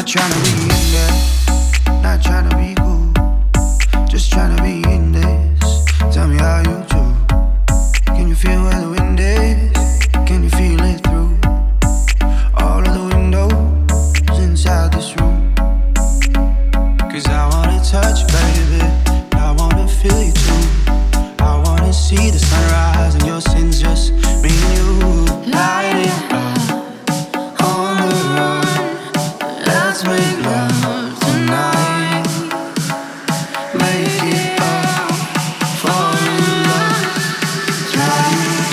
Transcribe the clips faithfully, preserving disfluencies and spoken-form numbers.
Not tryna be in there, not tryna be cool, just tryna be in this. Tell me how you do. Can you feel where the wind is? Can you feel it through all of the windows inside this room? Cause I wanna touch you, baby, I wanna feel you too. I wanna see the sunrise and your sins, just me and you. Light it up on the run, let's make love tonight. Make it up, fall in love, try.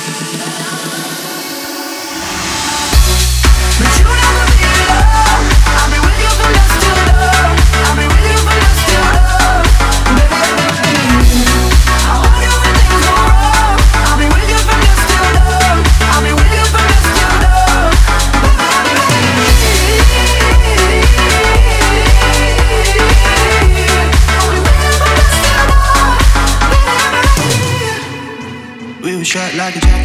But you never be alone. I'll be with you from dusk till dawn. I'll be with you from dusk till dawn. Baby, I want you when things go wrong. I'll be with you from dusk till dawn. I'll be with you from dusk till dawn. We were shot like a